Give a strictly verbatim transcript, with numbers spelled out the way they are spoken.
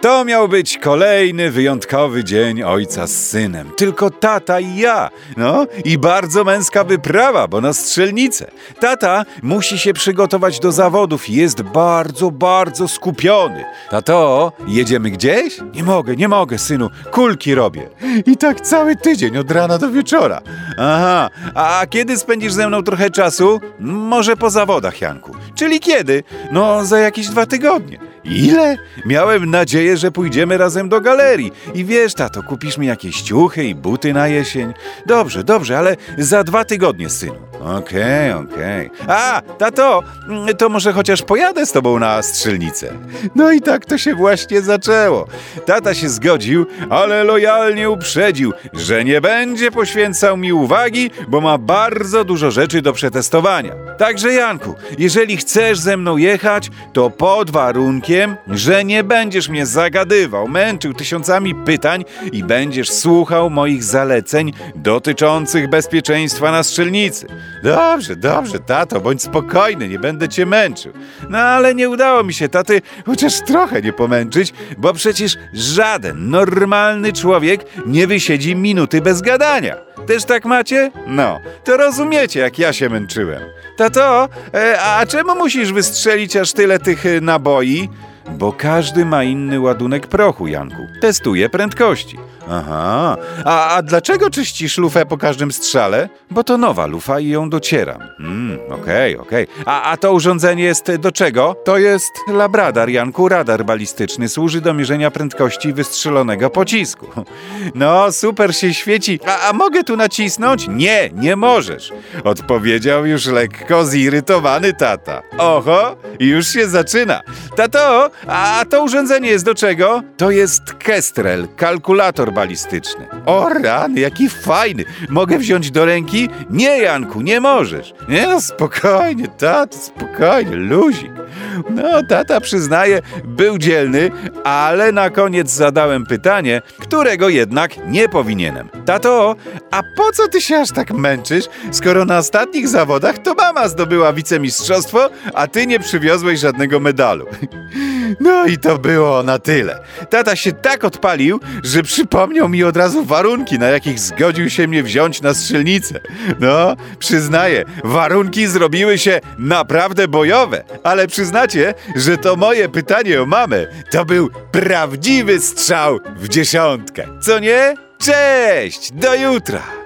To miał być kolejny wyjątkowy dzień ojca z synem. Tylko tata i ja. No i bardzo męska wyprawa, bo na strzelnicę. Tata musi się przygotować do zawodów i jest bardzo, bardzo skupiony. Tato, jedziemy gdzieś? Nie mogę, nie mogę, synu. Kulki robię. I tak cały tydzień, od rana do wieczora. Aha, a kiedy spędzisz ze mną trochę czasu? Może po zawodach, Janku. Czyli kiedy? No, za jakieś dwa tygodnie. Ile? Miałem nadzieję, że pójdziemy razem do galerii. I wiesz, tato, kupisz mi jakieś ciuchy i buty na jesień. Dobrze, dobrze, ale za dwa tygodnie, synu. Okej, okay, okej. Okay. A, tato, to może chociaż pojadę z tobą na strzelnicę. No i tak to się właśnie zaczęło. Tata się zgodził, ale lojalnie uprzedził, że nie będzie poświęcał mi uwagi, bo ma bardzo dużo rzeczy do przetestowania. Także, Janku, jeżeli chcesz ze mną jechać, to pod warunkiem, że nie będziesz mnie zagadywał, męczył tysiącami pytań i będziesz słuchał moich zaleceń dotyczących bezpieczeństwa na strzelnicy. Dobrze, dobrze, tato, bądź spokojny, nie będę cię męczył. No ale nie udało mi się taty chociaż trochę nie pomęczyć, bo przecież żaden normalny człowiek nie wysiedzi minuty bez gadania. Też tak macie? No, to rozumiecie, jak ja się męczyłem. Tato, e, a czemu musisz wystrzelić aż tyle tych e, naboi? Bo każdy ma inny ładunek prochu, Janku. Testuje prędkości. Aha, a, a dlaczego czyścisz lufę po każdym strzale? Bo to nowa lufa i ją docieram. Hmm, okej, okay, okej. Okay. A, a to urządzenie jest do czego? To jest labradar, Janku, radar balistyczny. Służy do mierzenia prędkości wystrzelonego pocisku. No, super się świeci. A, a mogę tu nacisnąć? Nie, nie możesz. Odpowiedział już lekko zirytowany tata. Oho, już się zaczyna. Tato, a to urządzenie jest do czego? To jest Kestrel, kalkulator balistyczny. O rany, jaki fajny. Mogę wziąć do ręki? Nie, Janku, nie możesz. Nie no, spokojnie, tato, spokojnie, luzik. No, tata przyznaje, był dzielny, ale na koniec zadałem pytanie, którego jednak nie powinienem. Tato, a po co ty się aż tak męczysz, skoro na ostatnich zawodach to mama zdobyła wicemistrzostwo, a ty nie przywiozłeś żadnego medalu? No i to było na tyle. Tata się tak odpalił, że przypomniał mi od razu warunki, na jakich zgodził się mnie wziąć na strzelnicę. No, przyznaję, warunki zrobiły się naprawdę bojowe, ale przyznacie, że to moje pytanie o mamę to był prawdziwy strzał w dziesiątkę. Co nie? Cześć, do jutra!